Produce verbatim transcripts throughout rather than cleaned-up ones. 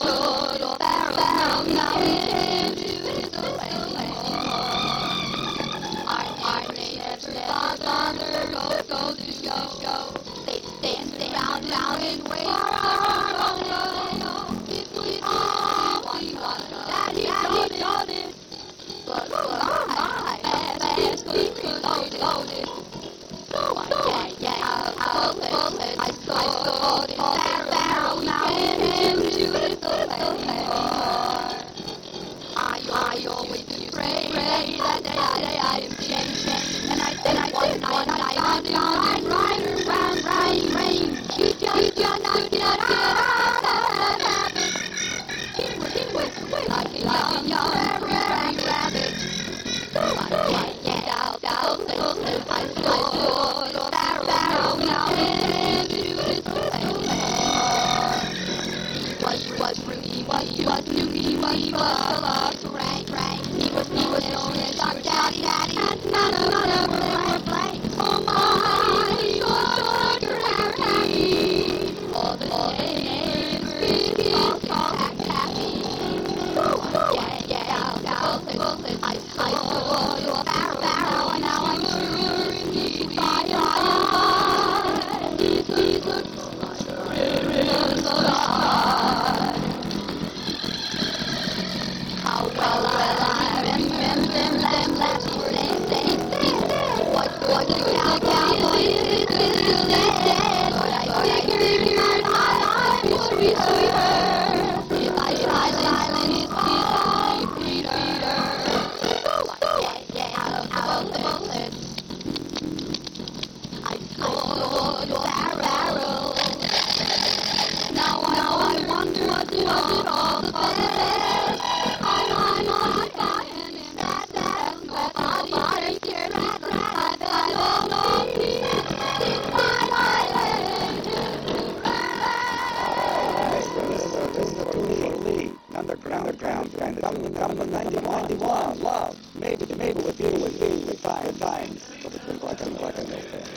stood or barrel, now we can't do it anymore. Our our native father goes goes to show. They stand stand down and wait for our buffalo. If we all we want, Daddy done it. But my, fast we loaded, loaded. So I yeah yeah out bullet. I saw I saw it barrel now and shoot it anymore. I I always do pray pray that day I am changed, and I then I one night I found found it right around rain rain. She just just not get out. He was he was like a young young rabbit rabbit. So I get out out and I saw the barrel now and shoot it anymore. Was was Rudy was was Rudy was was lost rank rank. He was he was known as our daddy daddy. And none of none of them were blank. Oh my, he was so happy. All the all the names he all all happy. So yeah yeah out out and I I saw your barrel barrel and now I'm sure he by by. He's he's a how well, well I remember them, them last words they said. What what the cowboy is still dead. But I figured my life would be sweeter if I silent his his Peter. So yeah yeah out the bullets. I saw your barrel. Now I now I wonder what did all the best. Underground, underground, kind of coming, coming, ninety-one, ninety-one, love, maybe, maybe with you, with you, with five times, but it's been like a, like a no thing.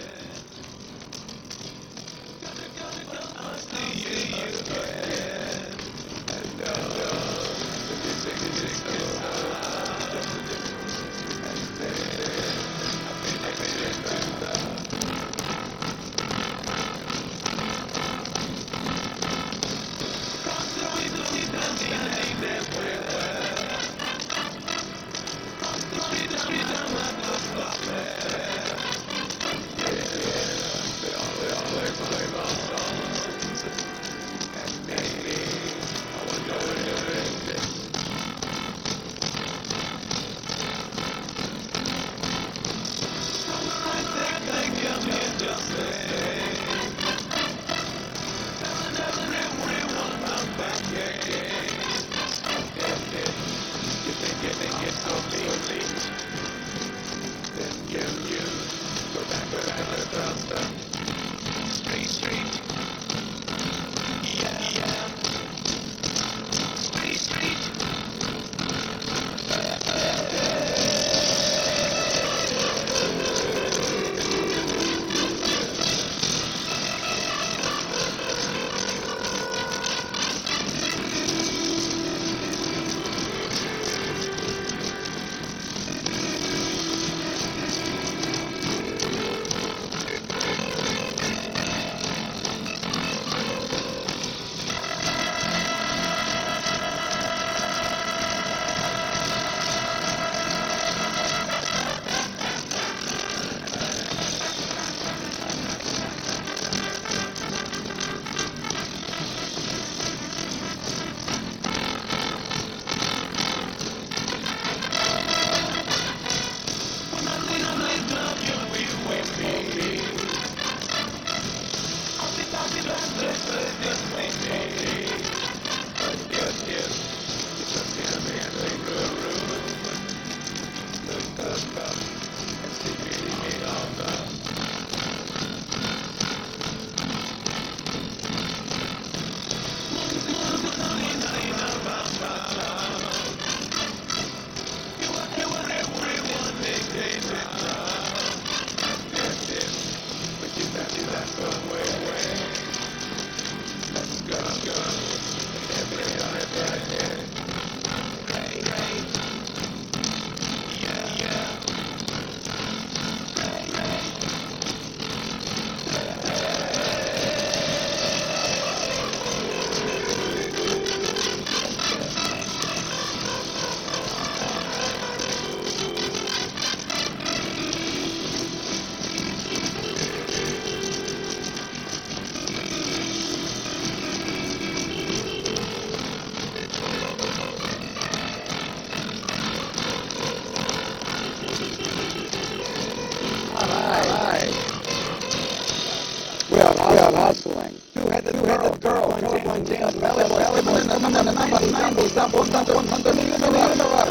abundante en el universo.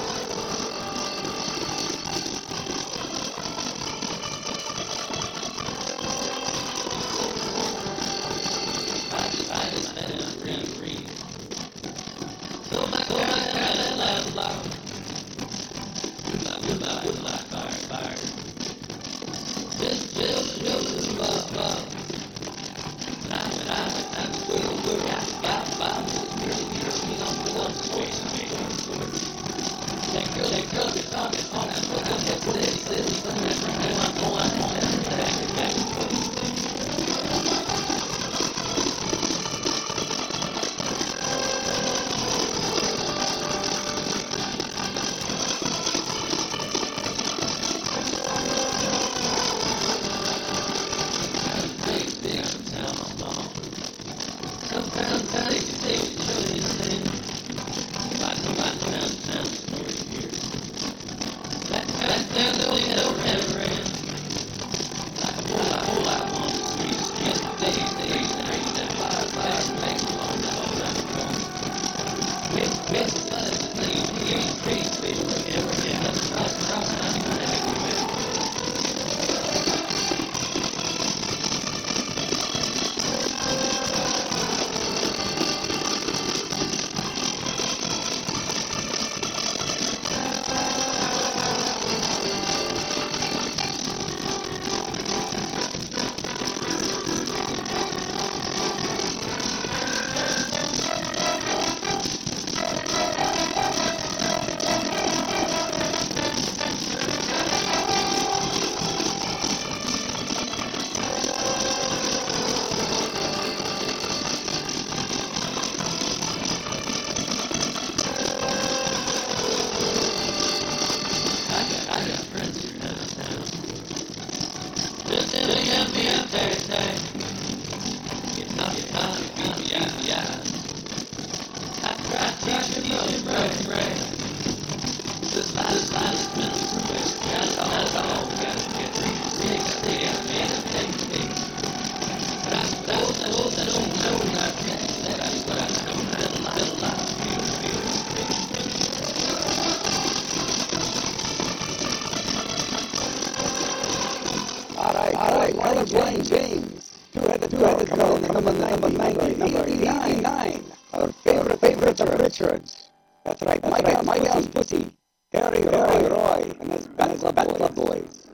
James, James, two-headed two-headed girl, number ninety, number eighty-nine. Our favorite favorites are Richards. That's right, That's Mike, right, Mike Al's Pussy, Harry, Harry Roy, and his Bat Club, Bat Club Boys.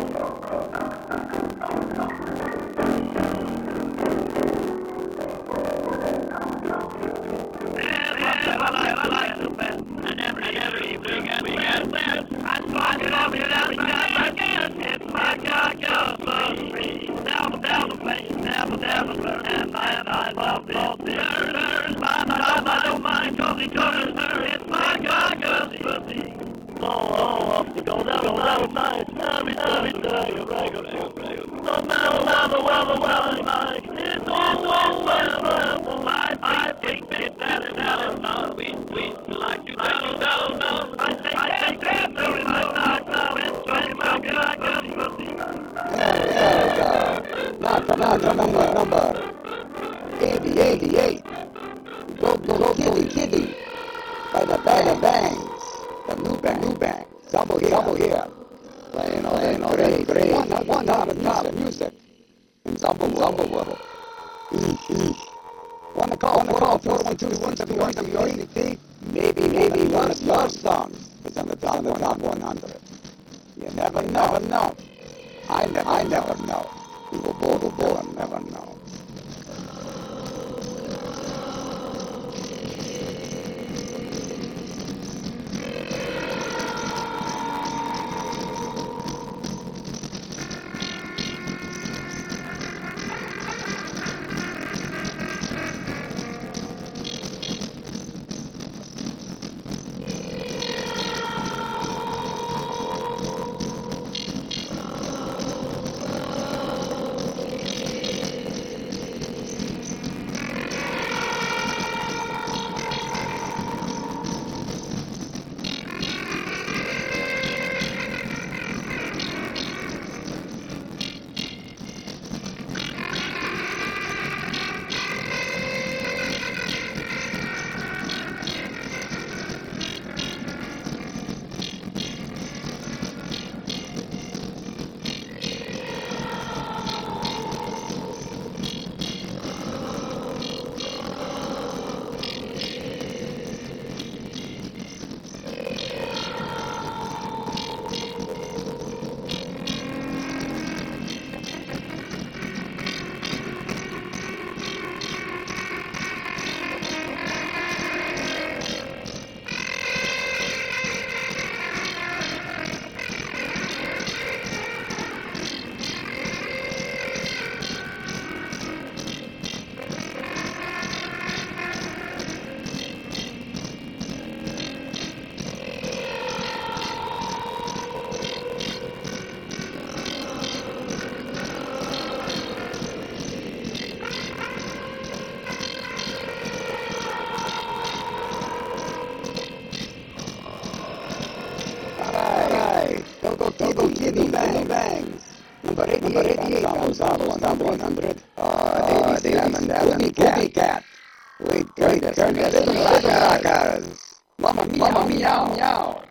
Knock, knock, number, number eighty, eighty-eight. Go, go, go, kitty, kitty. By the bang, the bangs. The new bang, new bang. Double here, double here. Playing all that great, great. One, one, top of top music. And double, double, double. Eesh, eesh. Wanna call, wanna call, four one two one seven one seven eight. Maybe, maybe one of your songs is on the top, on the top one hundred. You never know, never know. I never, I never know. We will both, will both, never know. Number eighty-eight, on top one hundred. Uh, eighty-seven, Boogie Cat. Cat. Wait, wait, turn it into Rockers. Mama, mama, meow, meow.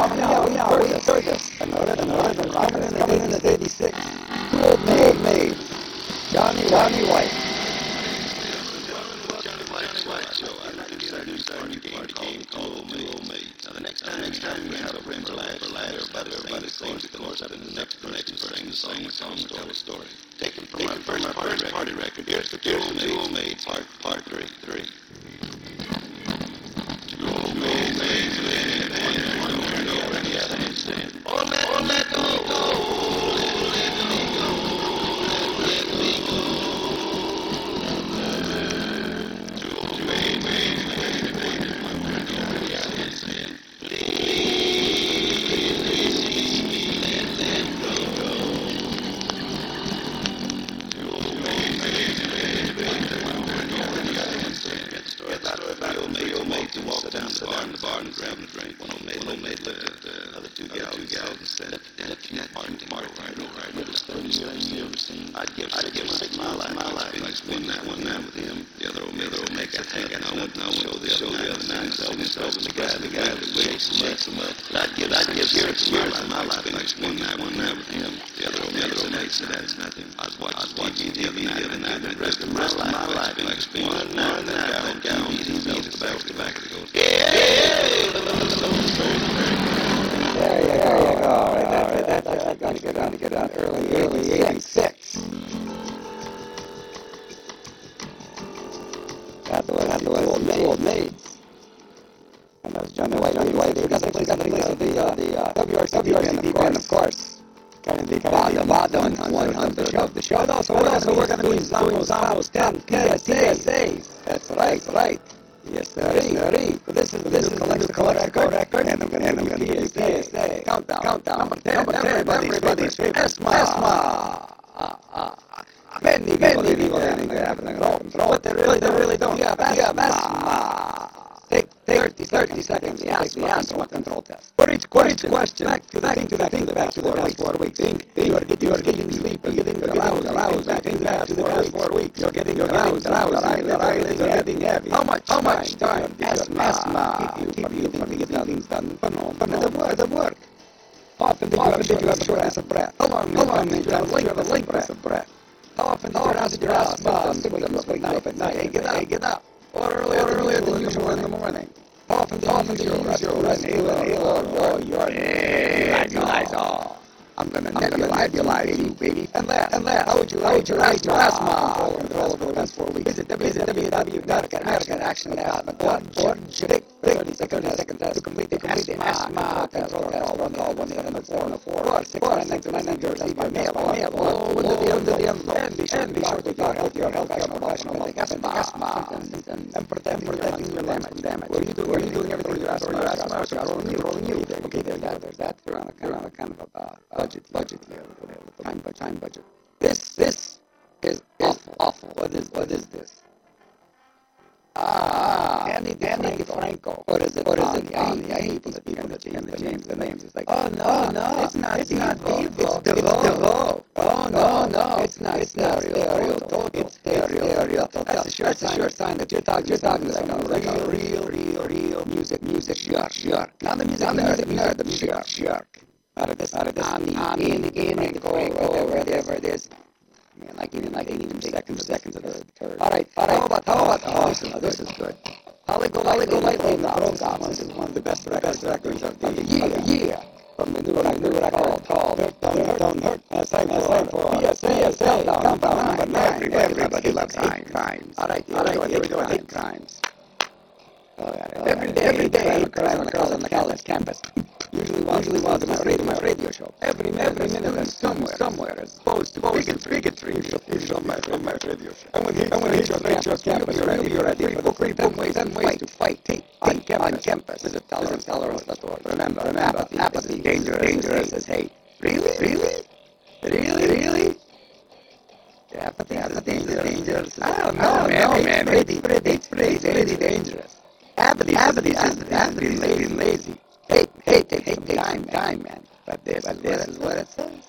coming out, yeah, Curtis, Curtis, another, another, coming in at eighty-six. Two old maids, maids. Johnny, Johnny White. Johnny White's White Show. I introduced that new party game called Two Old Maids. Now the next time, next time we have a friend for life, for life, everybody, everybody sings the chorus, and the next, the next person to sing the song, tell a story. Taken from our first party, party record. Here's the Two Old Maids, part, part three, three. Two old maids, maids, maids, maids, one over and over and the other hand stand. Oh, let, oh, let me go, let me go, let me go. Two old maids, maids, maids, maids, one over and over and the other hand stand. Please, please, let them go. Two old maids, maids, maids, maids, one over and over and the other hand stand. Get the story about the old maid, old maid to walk down the bar, in the bar and grab a drink. One old maid, old maid looked at the other two gals, two gals and said, "That that Martin, Martin, Martin, Martin, it was thirty years you ever seen. I'd give, I'd give six my life, my life. Like one night, one night with him. The other old maid, the other maid got hanging. I went, I went to the other, the other nine, himself, himself, and the guy, the guy that wakes him, wakes him up. I'd give, I'd give six years of my life. Like one night, one night with him. The other old, the other old maid said, "That's nothing. I was watching, I was watching the other night, the other night, and the rest of my life, like one night, that guy, that guy, he's easy, the back, the back, and goes, yeah, yeah, There you go, there you go. All right, that's it, that's it. I'm going to get on, to get on early, early eighty-six. That was, that was old maids. Old maids. And that was Johnny White, Johnny White. They got the place, got the place of the, uh, the, uh, W R C band, of course. Kind of the bottom, bottom, one hundred of the show. But also, we're also, we're going to be doing Zamos ten P S As. That's right, that's right. Yes, sir. Yes, sir. This is this is the Calexico record, and I'm going to end up P S A. Countdown, countdown. Number ten, number ten. Everybody's favorite. Esma, Esma. Many, many people think they have control, control, but they really, they really don't. Yeah, Esma. Take, take thirty, thirty seconds to ask the answer what control test. For each question, question, back to back to back to the back to the past four weeks. Think, you are getting, you are getting sleep, you're getting aroused, aroused, back to the past to the past four weeks. You're getting, you're aroused, aroused, aroused, aroused, you're getting heavy. How much, how much time? Asthma, keep you from you from getting things done. Phenomenal, the work. Often did you have, did you have a shortness of breath? How long, how long did you have a length of breath? How often did you have your asthma symptoms wake up at night? Hey, get up, get up. Or earlier, or earlier than usual in the morning. Often, often do you use your rest inhaler or your nebulizer? I'm gonna nebulize you, baby. And that, and that, how would you, how would you ask your asthma control over the past four weeks? Visit w w w dot american action dot org. Take thirty seconds to complete the asthma control test. One call one seven four four six nine nine nine nine zero by mail or mail or under the under the envelope. And be sure to talk with your healthcare professional about asthma symptoms and protecting your lungs from damage. Were you doing, were you doing everything you asked for your asthma? Or controlling you, controlling you? Okay, there's that, there's that. You're on a kind of, kind of a budget, budget here, time, time budget. This, this is awful, awful. What is, what is this? Ah, Danny, Danny DeFranco. What is it? What is it? On the I hate these people that change the names. The names. It's like, oh no, no, it's not. It's not Devo. It's Devo. Oh no, no, it's not. It's not Stereo Toto. It's Stereo Toto. That's a sure, that's a sure sign that you're talking. You're talking to someone like real, real, real, real music, music, shark, shark. Not the music, not the music, the music, shark, shark. Out of this, out of this, on the, on the, in the game, in the goal, whatever it is. Man, like even like even seconds, seconds of the third. All right, all right. How about, how about, oh, this is, this is good. Holly Go Lightly, Go Lightly, This is one of the best records, records of the year. year. From the new, from the new record called Hurt, Don't Hurt, Don't Hurt. That's time for P S A, P S A, countdown number nine. Everybody loves hate crimes. All right, all right, here we go, hate crimes. Oh, yeah, every day, every day, crime occurs on the college campus. Usually, usually while my radio, my radio show. Every every minute and somewhere, somewhere is exposed to bigotry, bigotry. Usually on my on my radio show. And when he, and when he's on campus, campus, you're ready, you're ready. Book read ten ways and ways to fight hate on campus. On campus, visit tolerance, tolerance dot org. Remember, remember, apathy, apathy, dangerous, dangerous as hate. Really, really, really, really. Apathy, apathy, dangerous, dangerous. I don't know, man, man. Pretty, pretty, pretty, pretty dangerous. Apathy, apathy, apathy, lazy, lazy. Hate, hate, hate, hate, time, time, man. But this, but this is what it says.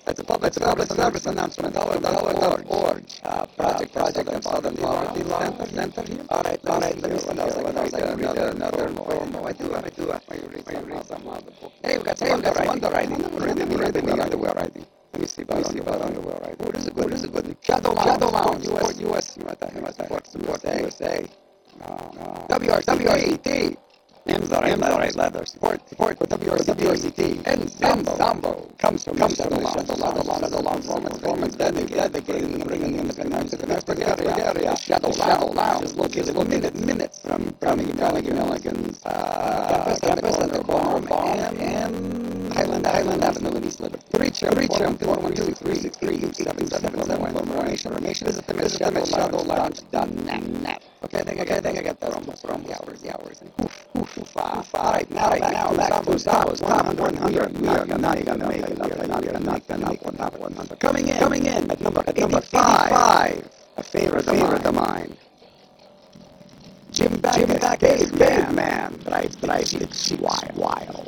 That's a public service announcement. Dollar Dollar Forge uh, project project in Southern Florida. Center. All right, all right. Let me see what else. What else? I can read another more. I do. I do. I read some other book. Hey, we got some underwriting. Underwriting. Underwriting. Let me see about underwear writing. What is a good? What is a good? Shadow Lounge. Shadow Lounge. U S. U S. U S A. W R C T. Names are right, right leather. Support, support with W R C T. And Sambo comes from comes from the launch, the launch, the launch, performance, performance, dedicated in bringing in the domestic area. Shadow Lounge is located minutes, minutes from Browning Milligan's campus at the Barn and Highland Highland Avenue in East Liberty. Reach them, reach them, four one two three six three eight seven seven seven. For more information, visit them at shadow lounge dot net. Okay, I think I think I got that almost from the hours, the hours. All right, now, right now, back to Sambo's top one hundred. We are not gonna make it. We are not gonna make the top one hundred. Coming in, coming in at number at number five. A favorite, favorite of mine. Jim Backus, Dave Man, man, but I, but I, it's wild, wild.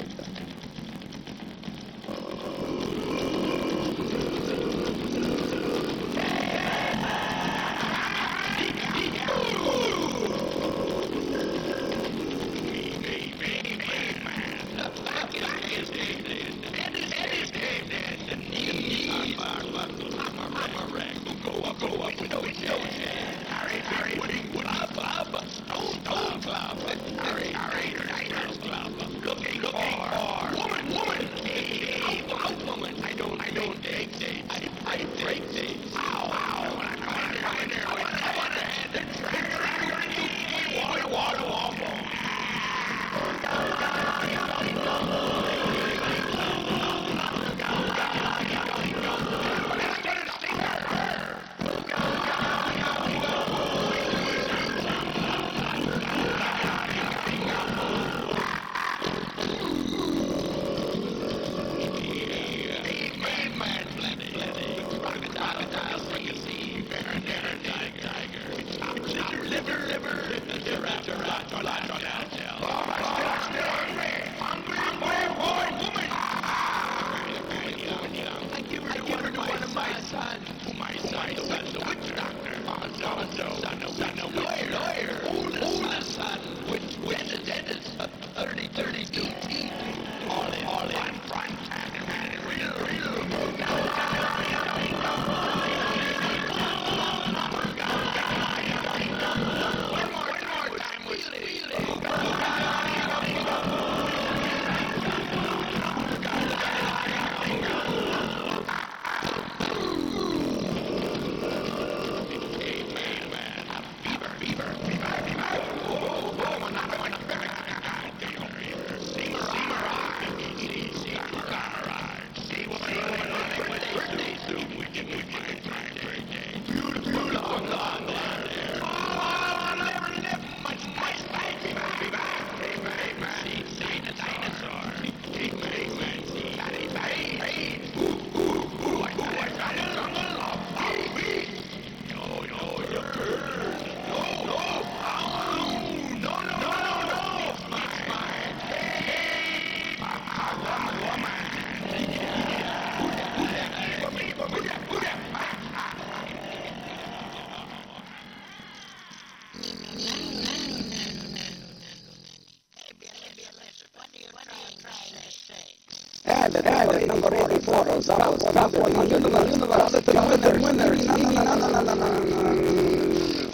And at number eighty-four, Zappos top one hundred positive winners. Winners. No, no, no, no, no, no, no, no.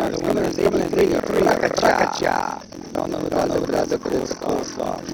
winner, the winner is eighty-three, Rakacha. Don't know, don't know, that's a cool song.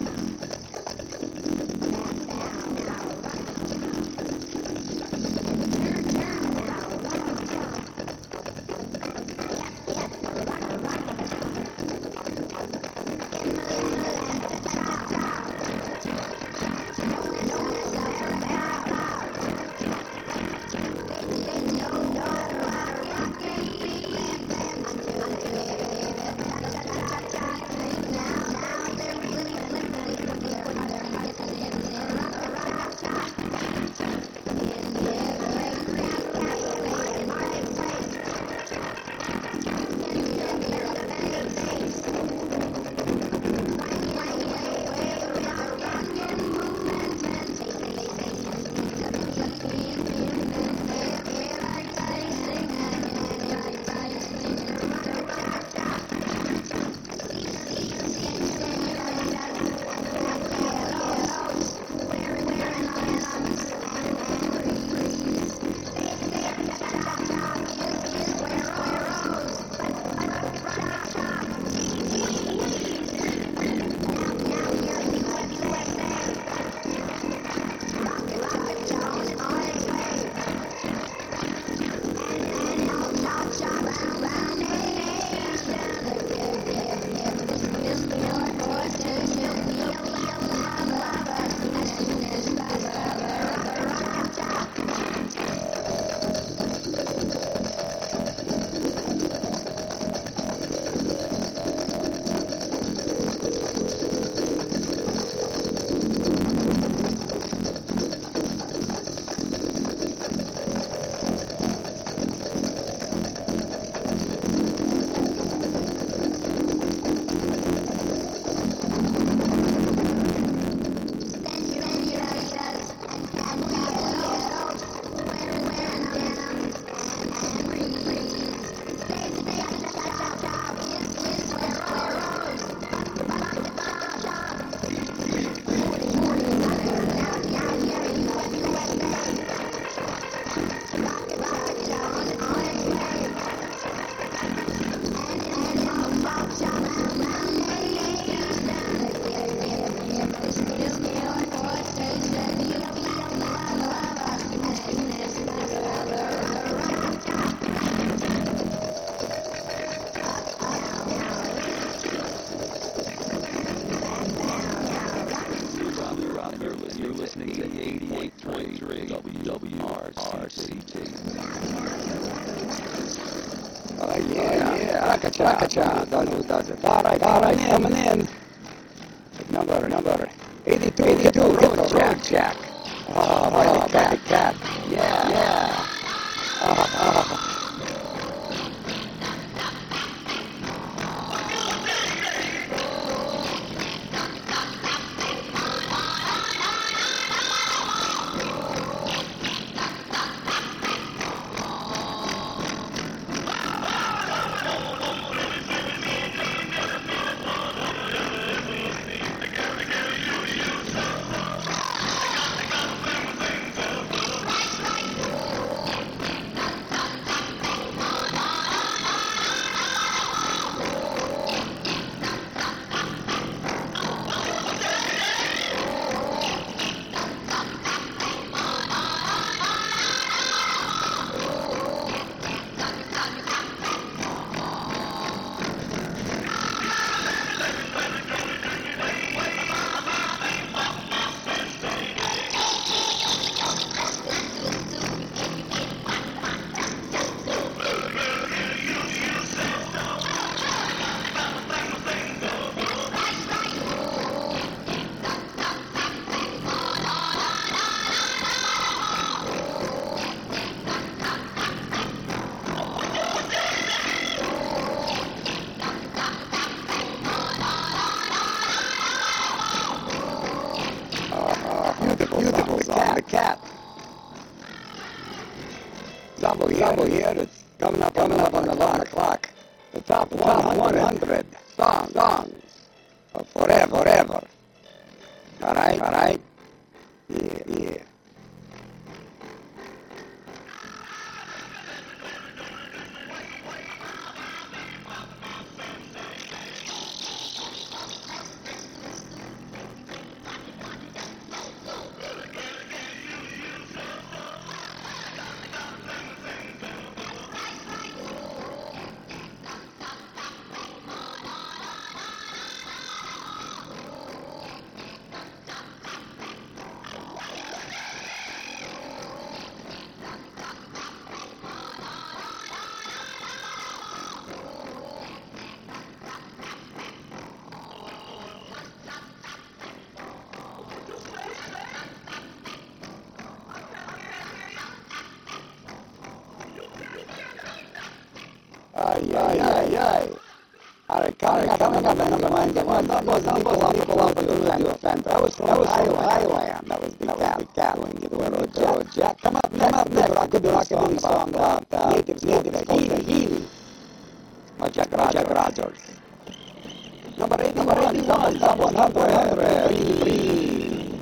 Oh, yeah, yeah, Rakacha, Rakacha, done who does it. All right, all right, coming in. Number, number eighty-two, eighty-two, Road Jack, Jack. Oh, oh, by the cat. Yeah, yeah. Oh, oh. The cat. Double here, double here. It's coming up, coming up on the one o'clock. The top one hundred songs, songs of forever, forever. All right, all right. Yeah, yeah. ay, ay, ay, ay. All right, coming up, coming up, and I'm going to one number, number, number, number, number, offender. That was from Thailand. That was Big Cat. Going to the road, road, Jack. Come up, come up next. Rockabilly song song about natives, natives, Tahiti. Jack Rogers. Number eight, number eighty-one, double hundred, three.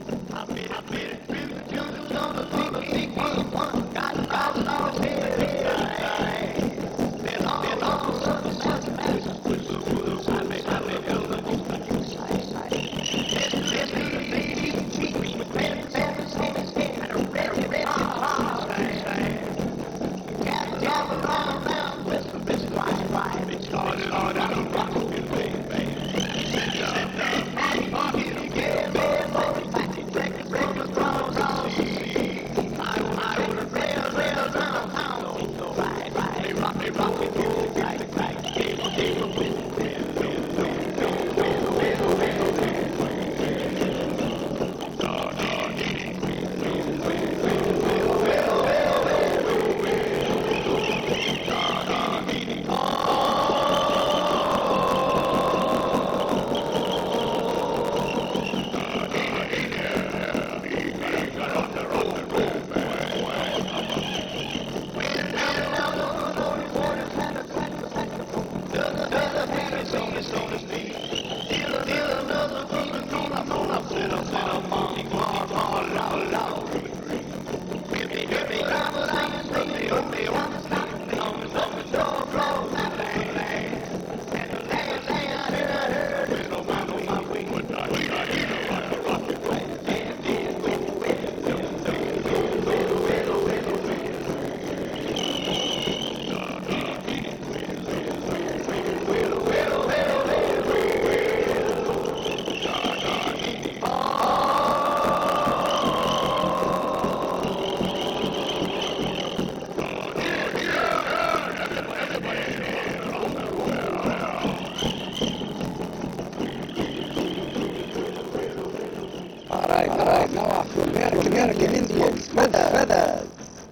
All right, all right, now off to American, American Indians, feathers, feathers.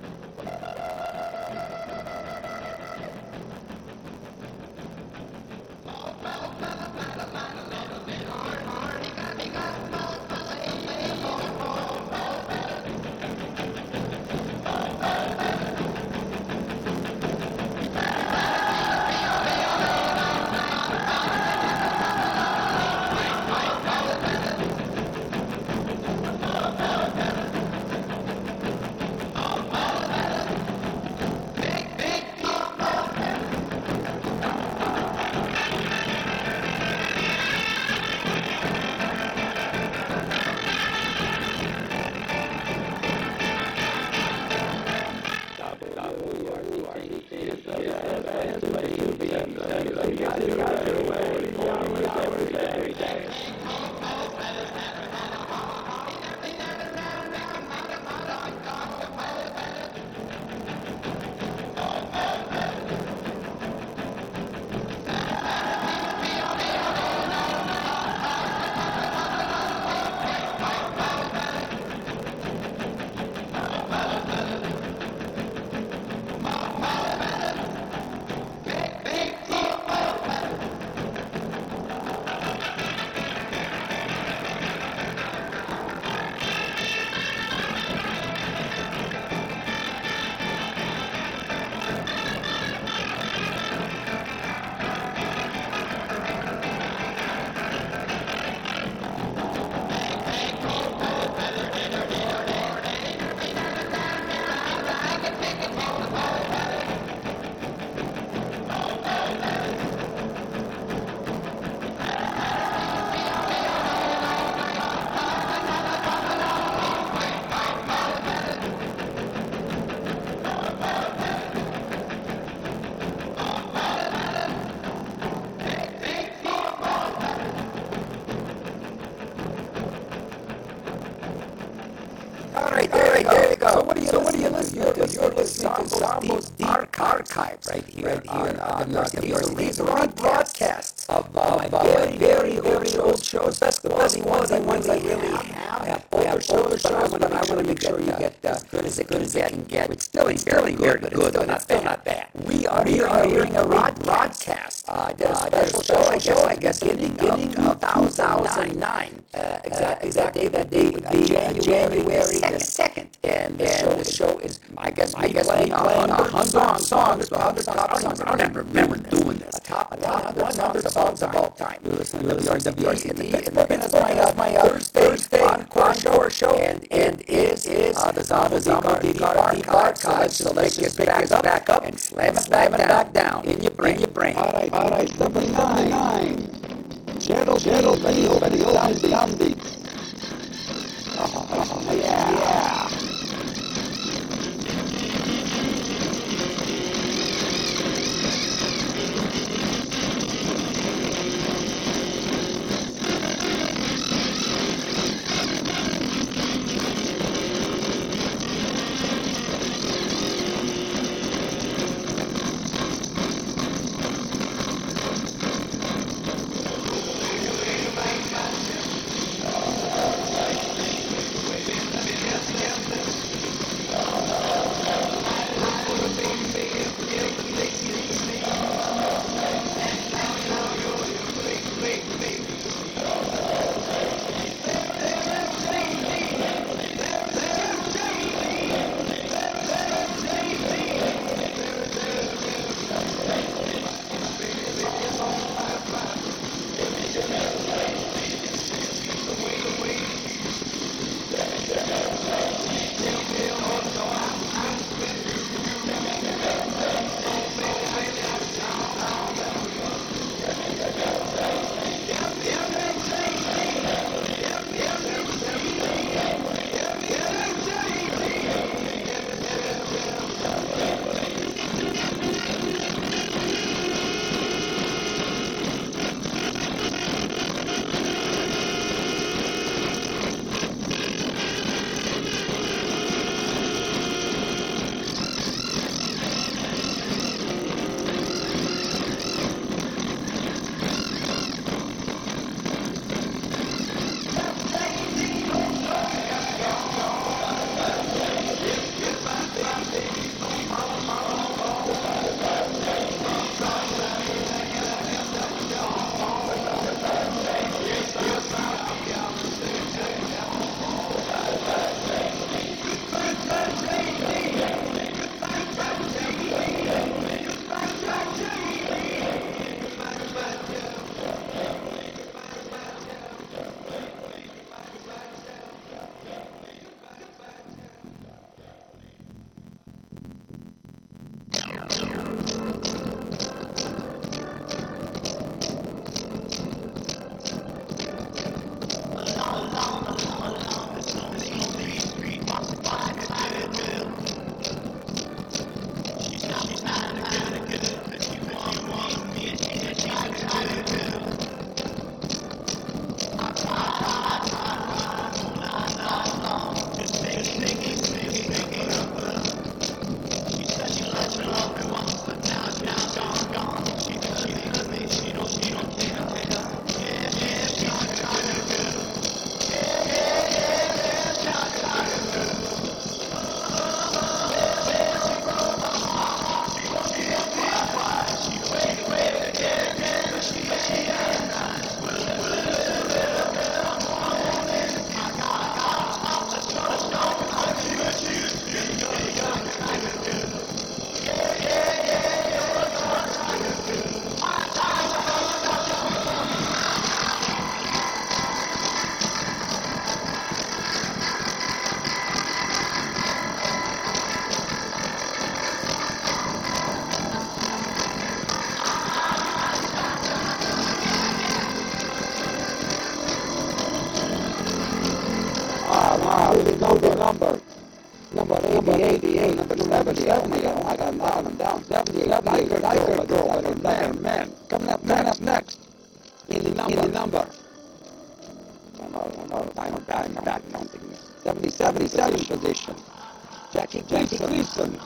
right, there, right, there you go. So what are you, so what are you listening to? You're listening to Sambo's Deep Archive right here, right here on uh, these are on broadcasts of uh, my very, very, very old shows. That's the best quality ones I really have. I have older shows, but I want to, I want to make sure you get uh, good as it good as it can get. It's still ain't very good, but it's still not still not bad. We are we are hearing a broadcast. Uh, I did a special show, I guess, I guess, beginning of two thousand nine. Uh, exactly, exactly that date would be January the second, and the show is, I guess, I guess, playing a hundred songs, songs, a hundred top songs. I don't remember doing this. Top one hundred songs of all time. You listen to W R W C T. It's my my Thursday encore show, and and is is uh, the Zombie Zombie Archive. So let's just pick it back up and slam it back back down in your brain. In your brain. All right, all right, number nine. Gerald, Gerald, Radio, Radio, Zombie, Zombie. Oh, yeah, yeah. know the number. Number eighty-eight, number seventy, I got I got down and down, seventy-eight, I could, I could go, I could, man, man. Coming up next, next, in the number, in the number. No, no, no, I don't, I don't, I don't think seventy, seventy-seven position. Jackie, Jackie Gleason.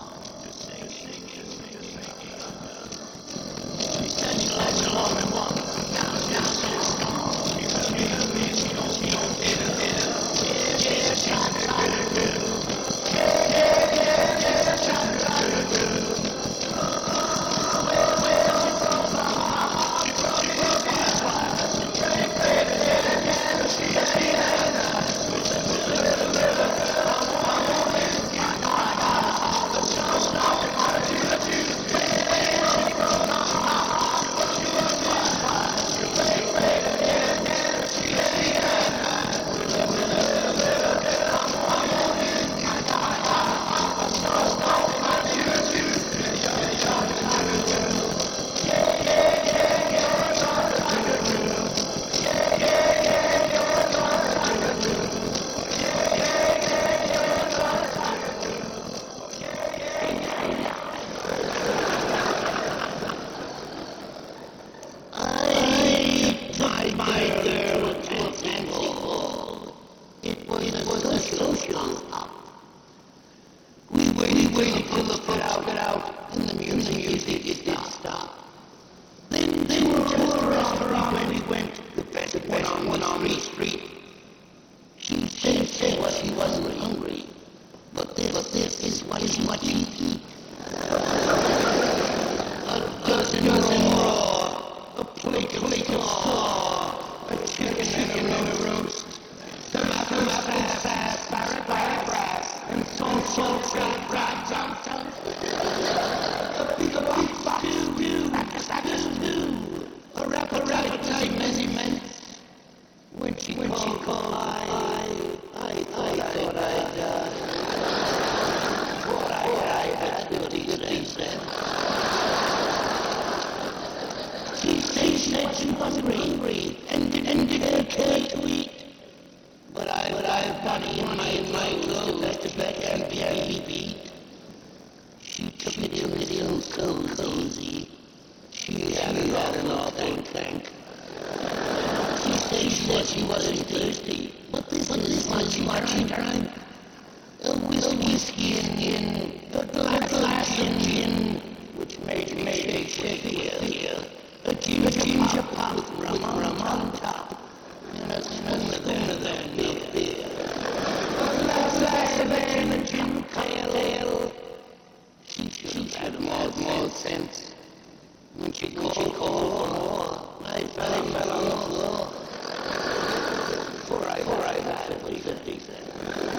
do a appetite measurement. When she when she called, I I thought I thought I'd uh, thought I I had fifty cents. She she said she was hungry and and didn't care to eat. But I but I've money in my in my clothes that the bed can be beat. She took me to the so cozy. She had an awful thank thank. She said she said she wasn't thirsty, but this is much much drank. A whiskey, whiskey in, in the glass, glass in gin, which made me shake, shake here, here. A ginger, ginger pop with rum, rum on top, and a spoon of that beer, beer. A glass, glass of ale, a gin ale. She should have had more, more sense. When she called, she called for more, I fell, I fell on the floor. For I, for I had fifty cents.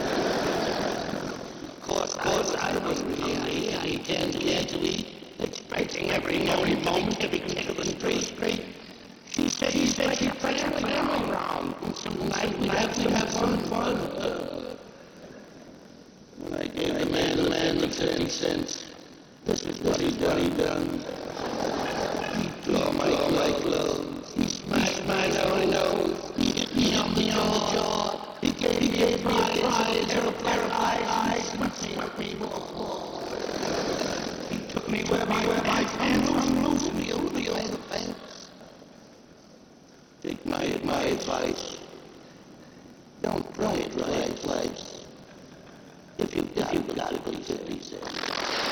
Of course, of course, I was really, I intend to get to eat, expecting every moment, moment to be clear and straight, straight. She said, she said she'd family family around, and some night we'd have to have fun, fun. Uh, when I gave the man, the man the fifty cents, this is what he done, he done. He tore my, tore my clothes, he smashed my nose, nose, he hit me on the jaw, he gave, he gave me a prize, a pair of eyes, swept me, swept me more. He took me where my, where my hands hung loose, real, real the fence. Take my, my advice, don't try it right twice, if you've got, if you've got to be fifty cents.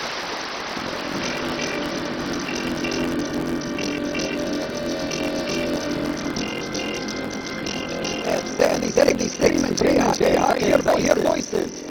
Outstanding, setting these statements, J R, J R, hear voices.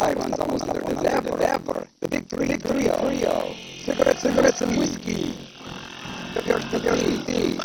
five on someone under the Dapper, Dapper, the big three, big trio, trio, cigarettes, cigarettes and whiskey, the first the first tea.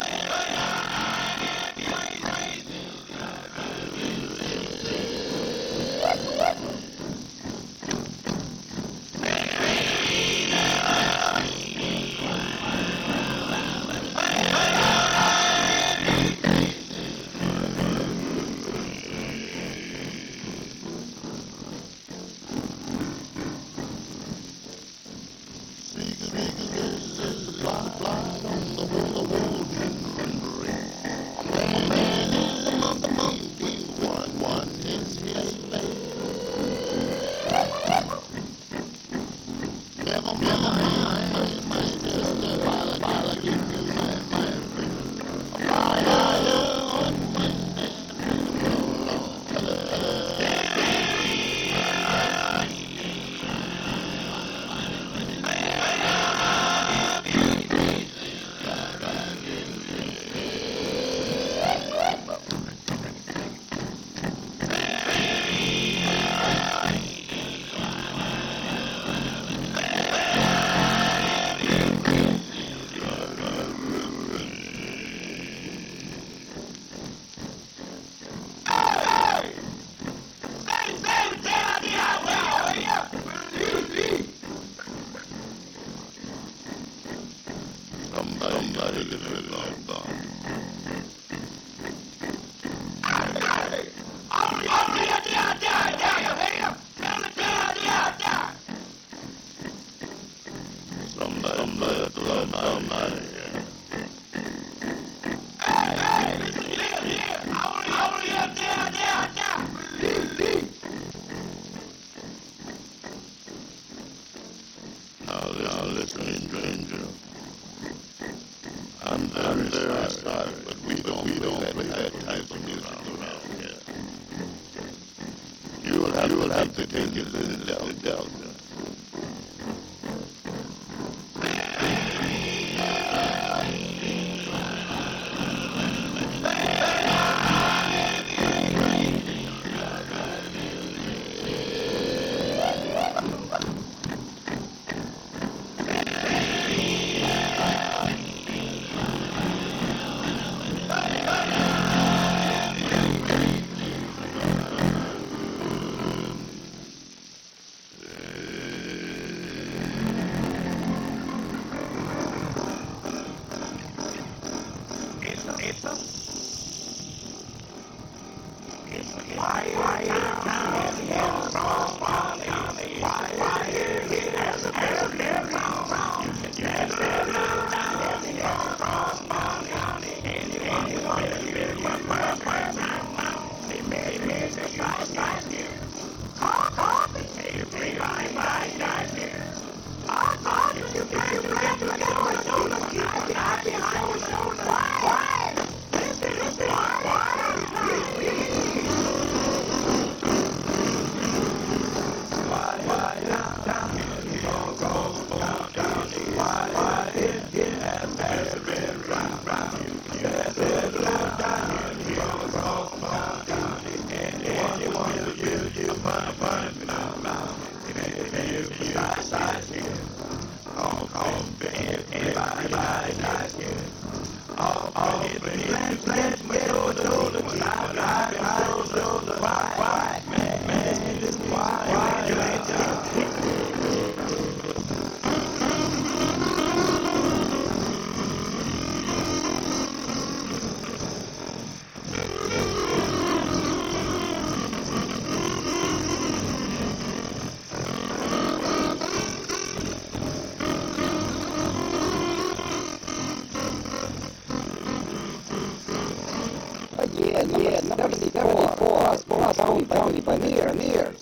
Yeah, yeah, seventy-four, plus, plus, only, only by near, near.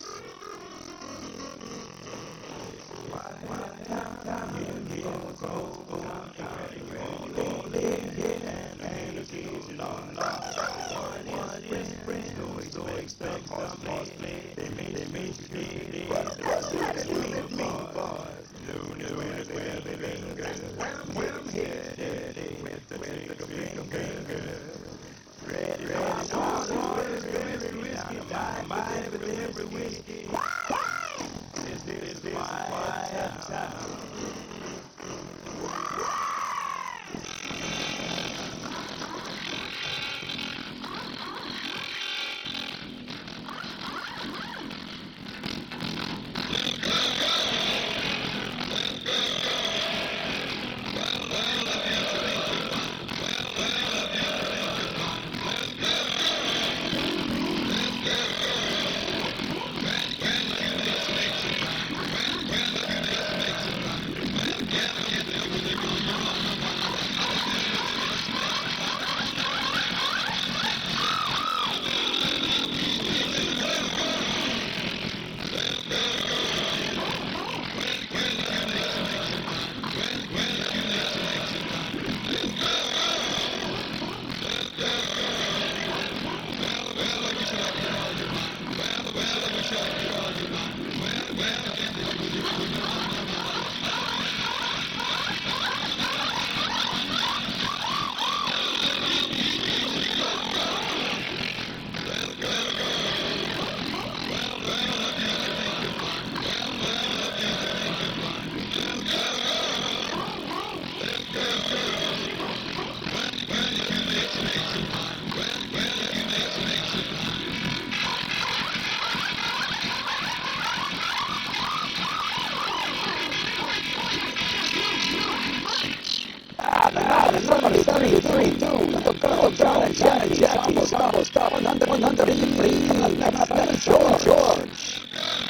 Johnny, Jackie, almost, almost up, one hundred, one hundred, three, come on, come on, come on, George, George.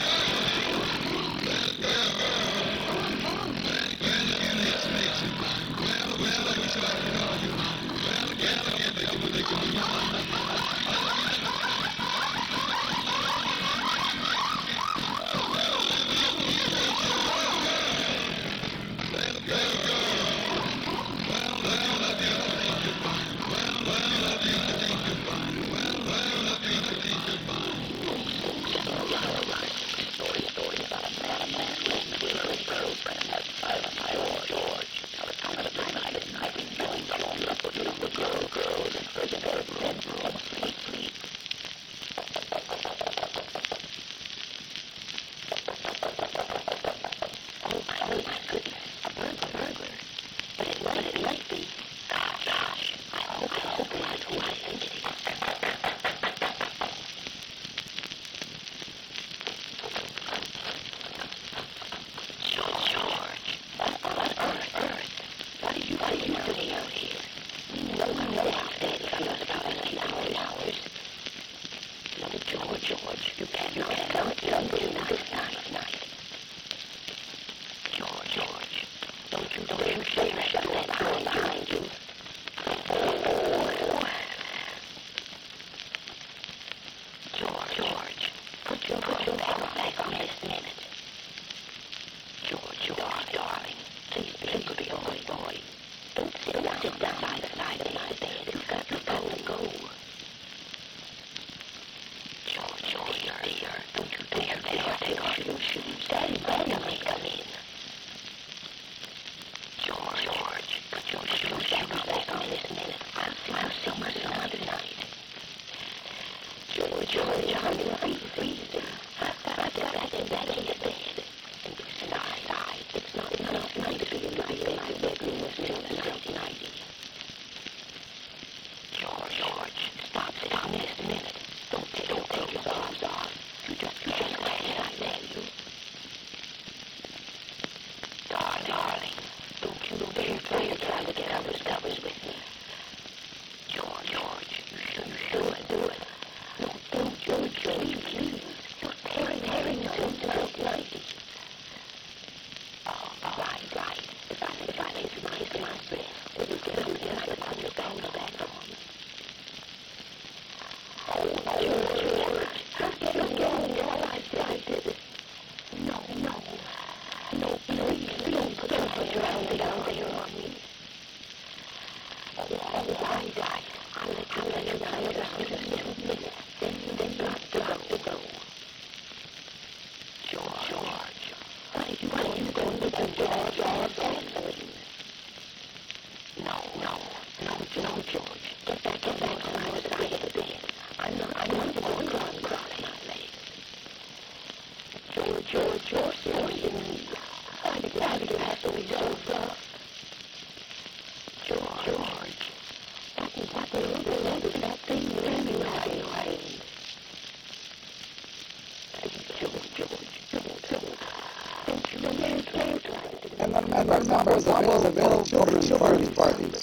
And our members of the village children's parties. parties.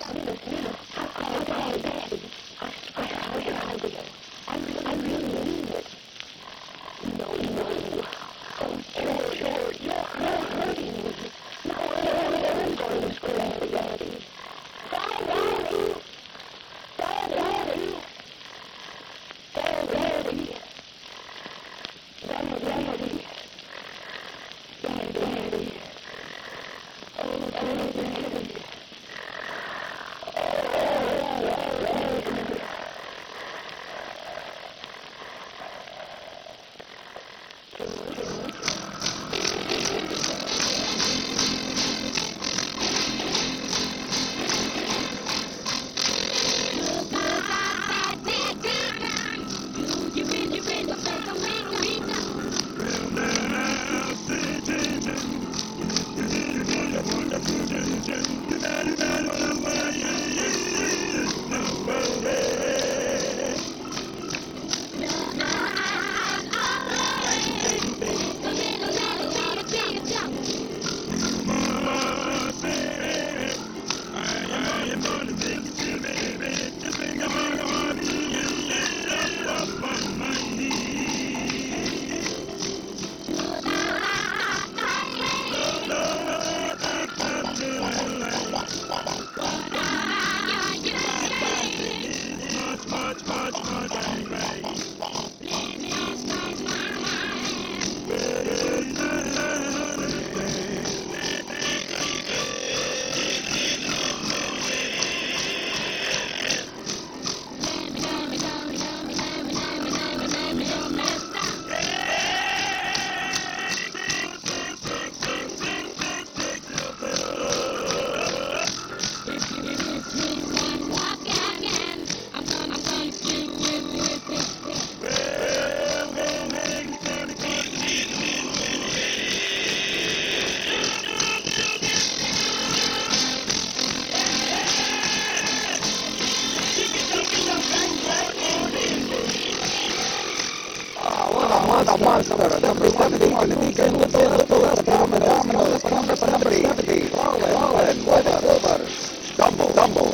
A monster, number seventy-one, the weekend with the dominoes, number seventy, Wallen, Weather, Dumble, Dumble,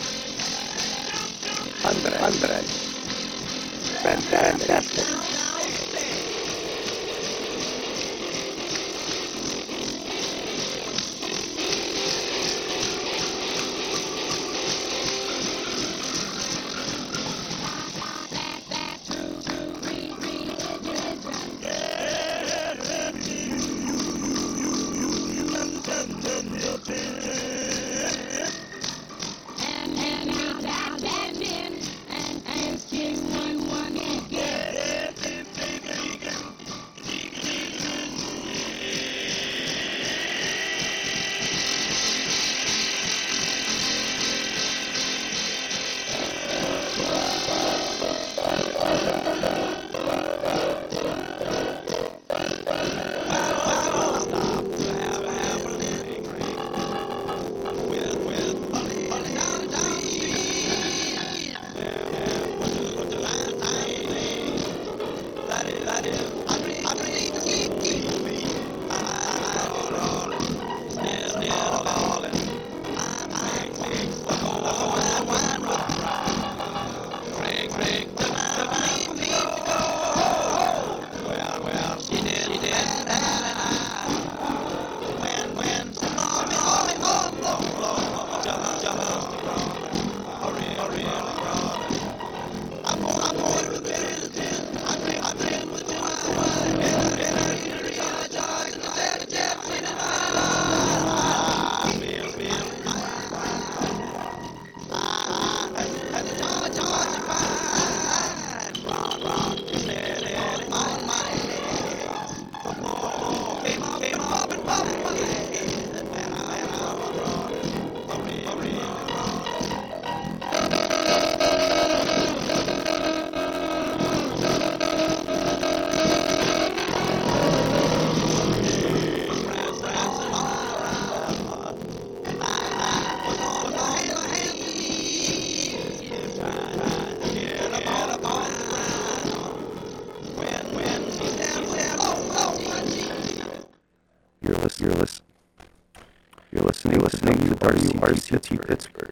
Hundred, Hundred, Fantastic. You're listening. You're listening. You're listening to W R C T Pittsburgh.